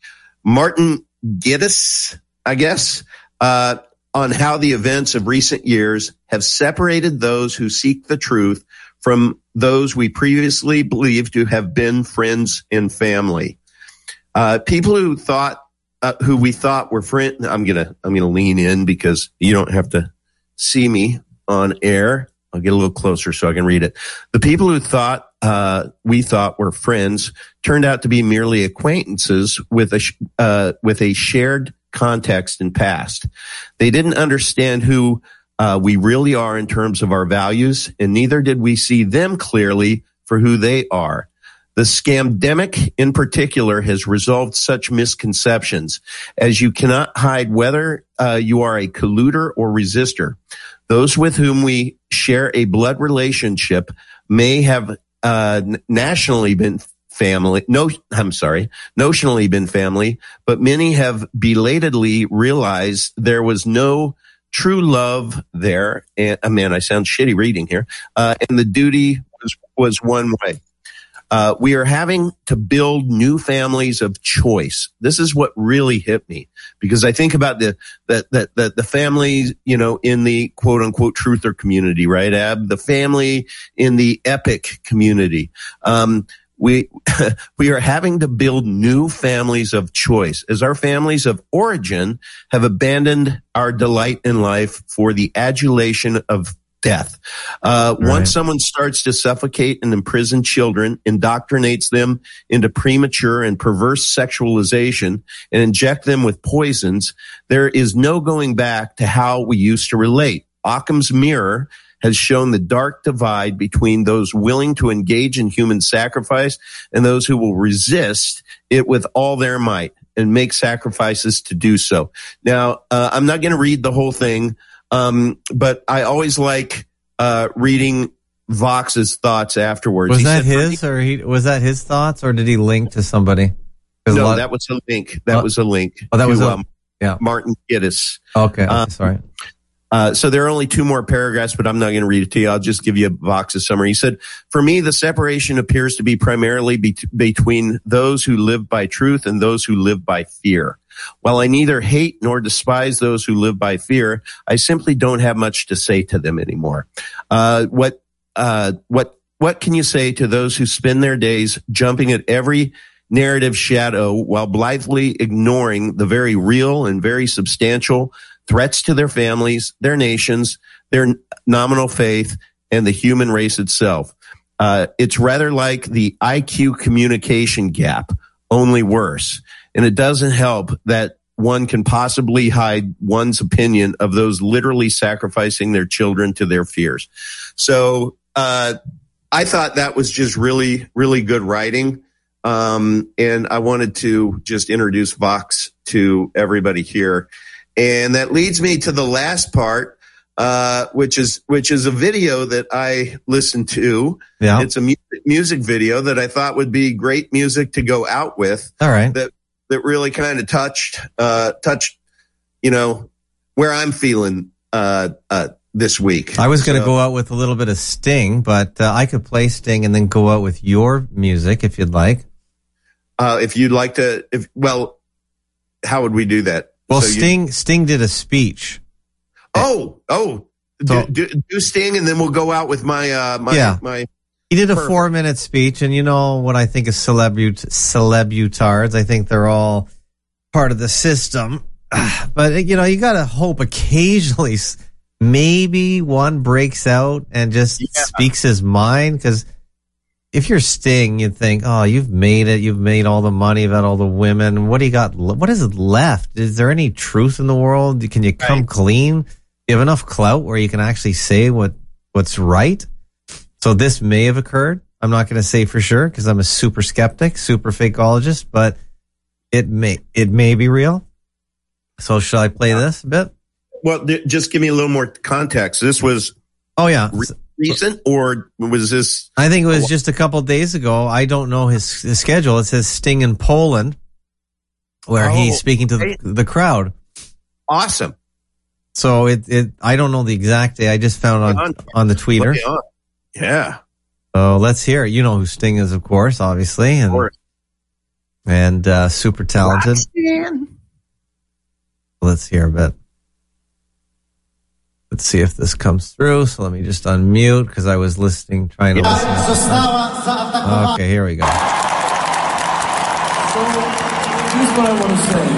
Martin Giddis, I guess, on how the events of recent years have separated those who seek the truth from those we previously believed to have been friends and family. People who we thought were friends. I'm gonna lean in because you don't have to see me on air. I'll get a little closer so I can read it. The people who we thought were friends turned out to be merely acquaintances with a shared context and past. They didn't understand who we really are in terms of our values, and neither did we see them clearly for who they are. The scamdemic in particular has resolved such misconceptions as you cannot hide whether you are a colluder or resistor. Those with whom we share a blood relationship may have notionally been family, but many have belatedly realized there was no true love there. And man, I sound shitty reading here. And the duty was one way. We are having to build new families of choice. This is what really hit me, because I think about the families, in the quote unquote truther community, right, Ab? The family in the epic community. We are having to build new families of choice as our families of origin have abandoned our delight in life for the adulation of death. Once someone starts to suffocate and imprison children, indoctrinates them into premature and perverse sexualization, and inject them with poisons, there is no going back to how we used to relate. Occam's mirror has shown the dark divide between those willing to engage in human sacrifice and those who will resist it with all their might and make sacrifices to do so. Now, I'm not going to read the whole thing. But I always like reading Vox's thoughts afterwards. Was that his thoughts, or did he link to somebody? No, that was a link. That was a link. Oh, that was Martin Giddis. Okay, sorry. So there are only two more paragraphs, but I'm not going to read it to you. I'll just give you Vox's summary. He said, "For me, the separation appears to be primarily between those who live by truth and those who live by fear. While I neither hate nor despise those who live by fear, I simply don't have much to say to them anymore. What can you say to those who spend their days jumping at every narrative shadow while blithely ignoring the very real and very substantial threats to their families, their nations, their nominal faith, and the human race itself? It's rather like the IQ communication gap, only worse. And it doesn't help that one can possibly hide one's opinion of those literally sacrificing their children to their fears." So I thought that was just really, really good writing. And I wanted to just introduce Vox to everybody here. And that leads me to the last part, which is a video that I listened to. Yeah. It's a music video that I thought would be great music to go out with. All right. That really kind of touched, where I'm feeling, this week. I was going to go out with a little bit of Sting, but I could play Sting and then go out with your music if you'd like. If you'd like to, how would we do that? Well, so Sting did a speech. Do Sting, and then we'll go out with my. He did a 4-minute speech, and you know what I think of celebutards. I think they're all part of the system. But, you got to hope occasionally maybe one breaks out and just speaks his mind. Because if you're Sting, you'd think, oh, you've made it. You've made all the money. You've had all the women. What do you got? What is left? Is there any truth in the world? Can you come clean? You have enough clout where you can actually say what's right? So this may have occurred. I'm not going to say for sure because I'm a super skeptic, super fakeologist, but it may be real. So shall I play this a bit? Well, just give me a little more context. This was recent, or was this? I think it was just a couple of days ago. I don't know his schedule. It says Sting in Poland, where he's speaking to the crowd. Awesome. So I don't know the exact day. I just found on the tweeter. Yeah. So let's hear it. You know who Sting is, of course, obviously. And and super talented. Roxanne. Let's hear a bit. Let's see if this comes through. So let me just unmute because I was trying to listen. Okay, here we go. So here's what I want to say.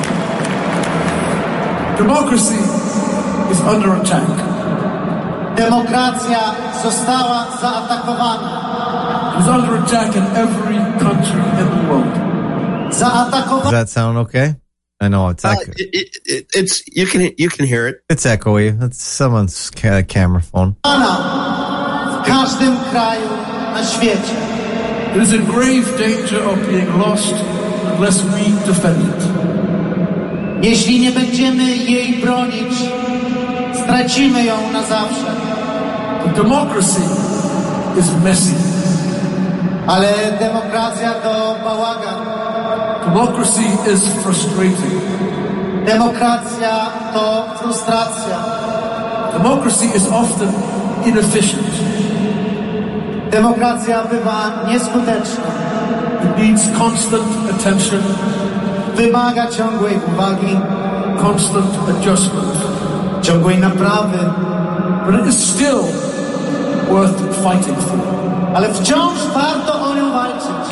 Democracy is under attack. Demokracja została zaatakowana. It's under attack in every country in the world. Does that sound okay? I know it's it's you can hear it. It's echoey. That's someone's camera phone. W każdym kraju na świecie. It is in grave danger of being lost unless we defend it. Jeśli nie będziemy jej bronić, stracimy ją na zawsze. But democracy is messy. Ale demokracja to bałagan. Democracy is frustrating. Demokracja to frustracja. Democracy is often inefficient. Demokracja bywa nieskuteczna. It needs constant attention, Wymaga ciągłej uwagi, constant adjustment. ciągłej naprawy, But it is still worth fighting for. ale wciąż warto o nią walczyć.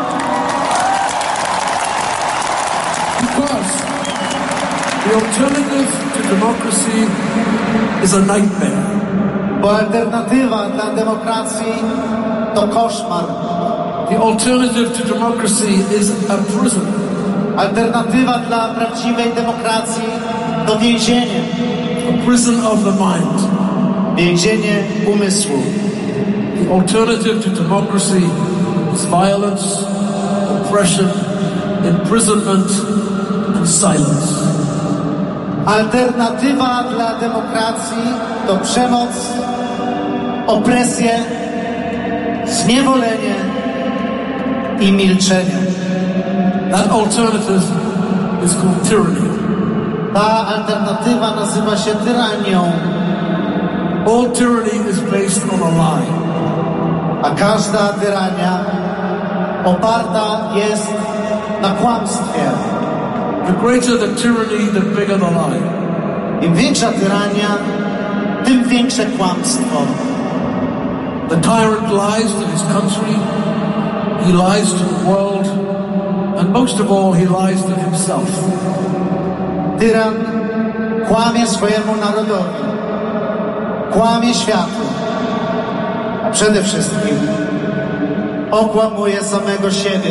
Because the alternative to democracy is a nightmare. Bo alternatywa dla demokracji to koszmar. The alternative to democracy is a prison. Alternatywa dla prawdziwej demokracji to więzienie. A prison of the mind. Więzienie umysłu. The alternative to democracy is violence, oppression, imprisonment, and silence. Alternatywa dla demokracji to przemoc, opresję, zniewolenie i milczenie. That alternative is called tyranny. Ta alternatywa nazywa się tyranią, All tyranny is based on a lie. a każda tyrania oparta jest na kłamstwie. The greater the tyranny, the bigger the lie. Im większa tyrania, tym większe kłamstwo. The tyrant lies to his country, he lies to the world, and most of all, he lies to himself. Tyran kłamie swojemu narodowi, kłamie światu, a przede wszystkim okłamuje samego siebie.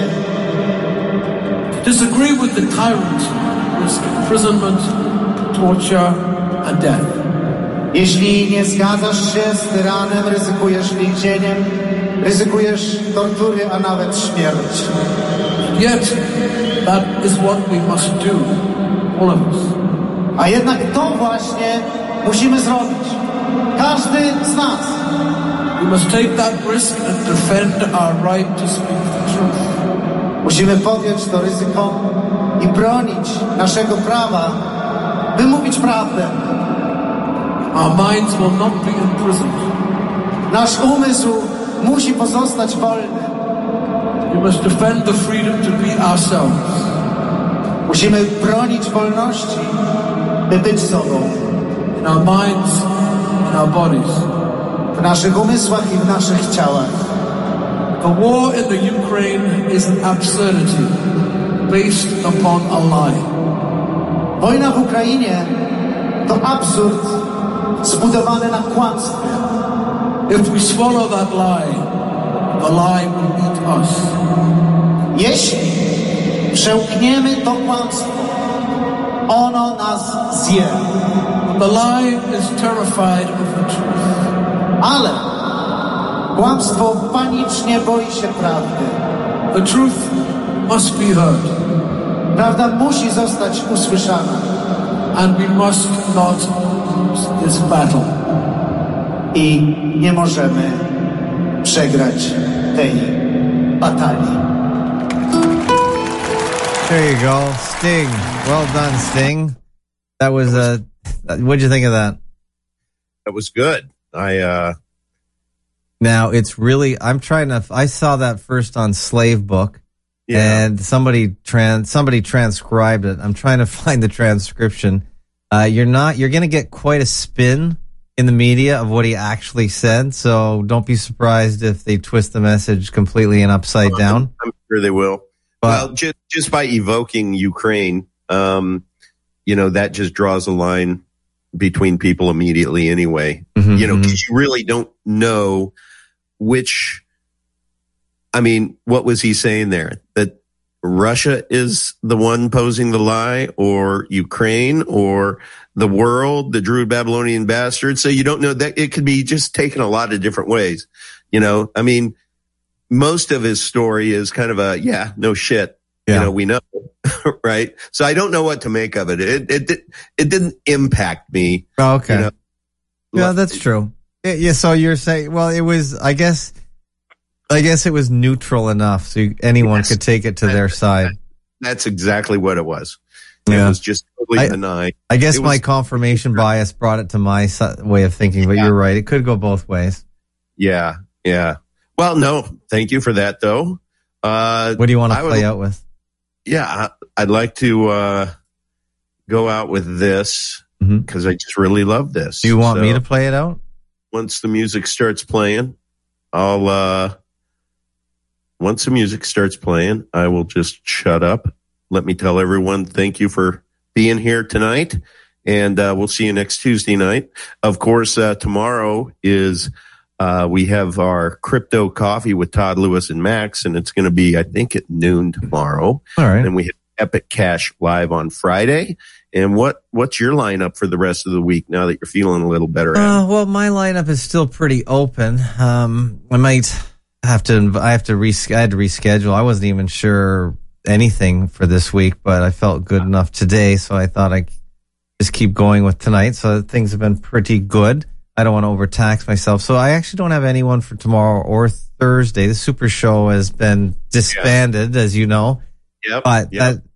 To disagree with the tyrant risks imprisonment, torture, and death. Jeśli nie zgadzasz się z tyranem, ryzykujesz więzieniem, ryzykujesz tortury, a nawet śmierć. Yet, that is what we must do, all of us. A jednak to właśnie musimy zrobić. Każdy z nas. We must take that risk and defend our right to speak the truth. Musimy podjąć to ryzyko i bronić naszego prawa, by mówić prawdę. Our minds will not be imprisoned. Nasz umysł musi pozostać wolny. We must defend the freedom to be ourselves. Musimy bronić wolności, by być sobą. In our minds, in our bodies. W naszych umysłach i w naszych ciałach. The war in the Ukraine is an absurdity based upon a lie. Wojna w Ukrainie to absurd zbudowany na kłamstwie. If we swallow that lie, the lie will eat us. Jeśli przełkniemy to kłamstwo, ono nas zje. The lie is terrified of the truth. Ale kłamstwo panicznie boi się prawdy. The truth must be heard. Prawda musi zostać usłyszana. And we must not lose this battle. I nie możemy przegrać tej batalii. There you go. Sting. Well done, Sting. That was what'd you think of that? That was good. Now it's really, I saw that first on Slave Book, Yeah. And somebody transcribed it. I'm trying to find the transcription. You're going to get quite a spin in the media of what he actually said. So don't be surprised if they twist the message completely and upside down. I'm sure they will. Well, just by evoking Ukraine, that just draws a line between people immediately anyway. Mm-hmm, because you really don't know what was he saying there? That Russia is the one posing the lie, or Ukraine, or the world, the Druid Babylonian bastard? So you don't know that it could be just taken a lot of different ways. Most of his story is kind of no shit. Yeah. We know, right? So I don't know what to make of it. It didn't impact me. Oh, okay. Yeah, that's true. Yeah. So you're saying, well, it was, I guess it was neutral enough so anyone could take it to their side. That's exactly what it was. Yeah. It was just totally benign. I guess my confirmation bias brought it to my way of thinking, but you're right. It could go both ways. Yeah. Yeah. Well, no, thank you for that, though. What do you want to play out with? Yeah, I'd like to go out with this because I just really love this. Do you want me to play it out? Once the music starts playing, I will just shut up. Let me tell everyone thank you for being here tonight, and we'll see you next Tuesday night. Of course, tomorrow is we have our crypto coffee with Todd Lewis and Max, and it's going to be, I think, at noon tomorrow. All right. And we have Epic Cash live on Friday. And what's your lineup for the rest of the week now that you're feeling a little better? Well, my lineup is still pretty open. I might have to. I had to reschedule. I wasn't even sure anything for this week, but I felt good enough today, so I thought I'd just keep going with tonight. So things have been pretty good. I don't want to overtax myself. So I actually don't have anyone for tomorrow or Thursday. The Super Show has been disbanded, as you know. Yep. But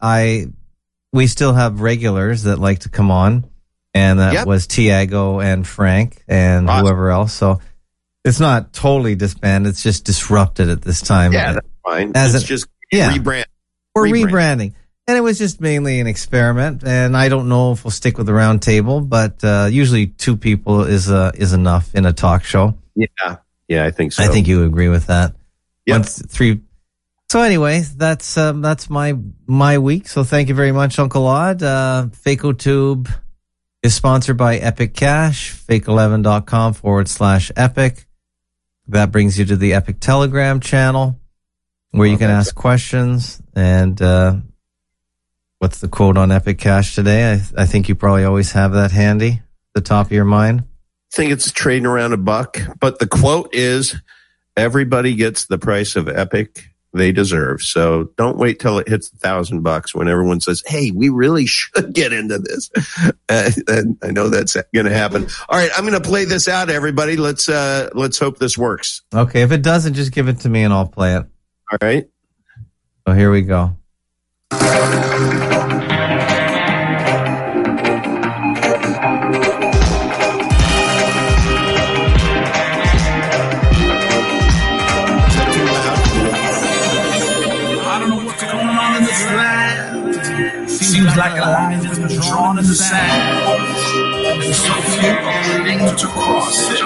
we still have regulars that like to come on. And that was Tiago and Frank and whoever else. So it's not totally disbanded. It's just disrupted at this time. Yeah, that's fine. It's just rebrand. We're rebranding. And it was just mainly an experiment, and I don't know if we'll stick with the round table, but usually 2 people is enough in a talk show. Yeah, I think so. I think you agree with that. Yep. 3. So anyway, that's my week. So thank you very much, Uncle Odd. FacoTube is sponsored by Epic Cash, fake11.com/epic. That brings you to the Epic Telegram channel where you can ask questions and. What's the quote on Epic Cash today? I think you probably always have that handy at the top of your mind. I think it's trading around $1, but the quote is, everybody gets the price of Epic they deserve. So don't wait till it hits $1,000 when everyone says, hey, we really should get into this. And I know that's going to happen. All right, I'm going to play this out, everybody. Let's hope this works. Okay, if it doesn't, just give it to me and I'll play it. All right. So here we go. Seems like a line has been drawn in the sand. And so few are willing to cross it.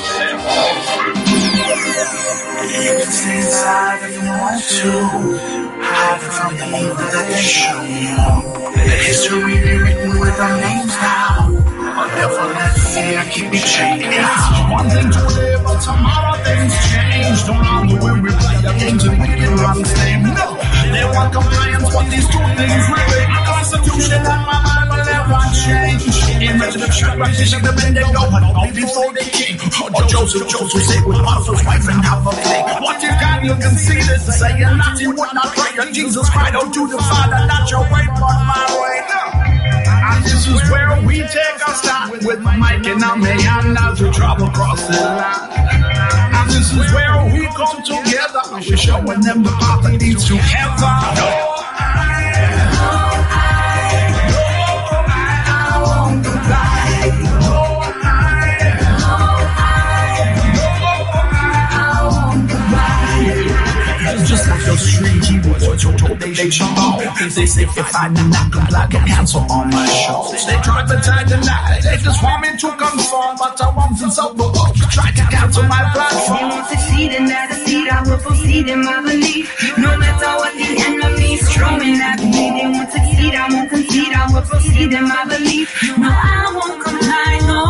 You can stay inside if you want to. Hide from the evil that they show you. The history be written with our names down. I'll never let fear keep me chained down. One thing to live, but tomorrow things change. Don't argue when we play the games and we can run the same. No, they want compliance, but these 2 things really. The Constitution and my Bible never change. Imagine the church practitioner, the men they know and all before they king. Or Joseph say with Potiphar's wife and have a thing. What you got, you can see this. Saying nothing would not pray. And Jesus cried out to the Father, not your way, but my way. And this is where we take our start with Mike and Ameyan as we travel across the line. And this is where we come together. We're showing them the path that leads to heaven. Just like those street G-boys were told that they should fall. They say if I do not comply, they'll cancel all my shows. They try to tie the lie, they just want me to conform, but I won't so try to cancel my platform. They won't succeed in that seed, I will proceed in my belief. No matter what the enemies throwing at me, they won't succeed, I won't concede, I will proceed in my belief. No, I won't comply, no.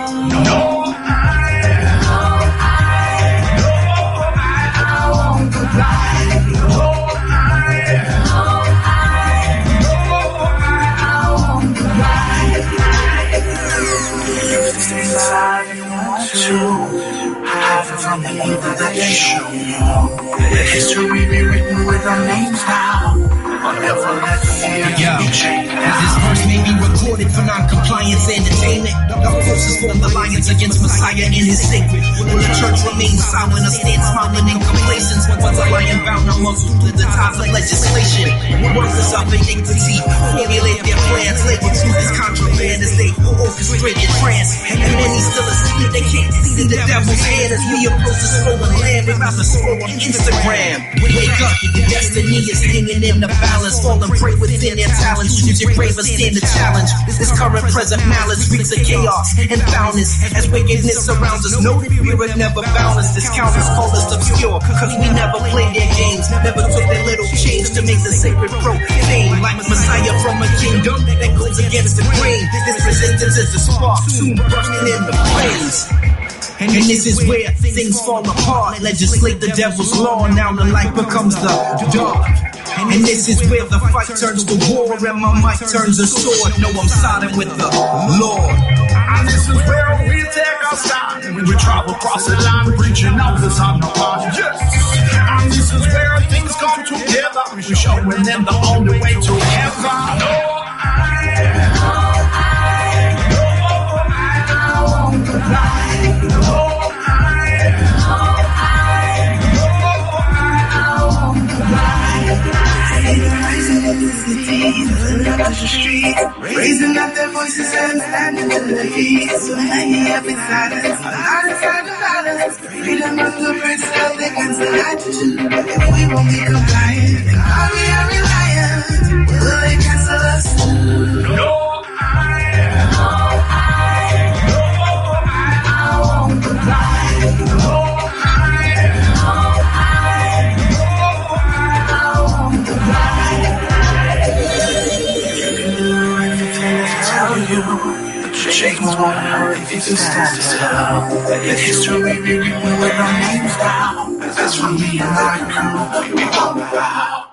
From the evil that they show you. Let history be written with our names down. I'll never let fear be chained down. This verse may be recorded for non-compliance entertainment. The forces form alliance against Messiah and his sacred. When the church remains silent or stands smiling in complacence, once a lion bound amongst through the ties of legislation. Workers of iniquity formulate their plans. Labor truth is contraband as they orchestrate a trance. And many still asleep, they can't see the devil's hand as we approach the stolen land. We're about to scroll on Instagram. Wake up, your destiny is hanging in the balance. Fall and pray within their talents. Choose your brave and stand the challenge. This current present malice reeks of chaos and foulness. As wickedness surrounds us, know that we were never balanced. This count is called us obscure, cause we never played their games. Never took their little change to make the sacred profane. Like Messiah from a kingdom that goes against the grain. This resistance is the spark, soon bursting in the flames. And this is where things fall apart. Legislate the devil's law, now the light becomes the dark. And this is where the fight turns to war and my mic turns a sword. No, I'm siding with the Lord. And this is where we take our stand. When we travel across the land, preaching out the sound of God. Yes. And this is where things come together. We showing them the only way to heaven. No, I won't comply. Raising up their voices and standing to their feet. So many have been silenced, a lot of time to balance. Freedom of the press, they can still attitude. If we won't be compliant, then are we reliant? Will they cancel us too? No. Change won't hurt if you stand still. Let history be written with our names down. That's for me and my crew. We won't bow.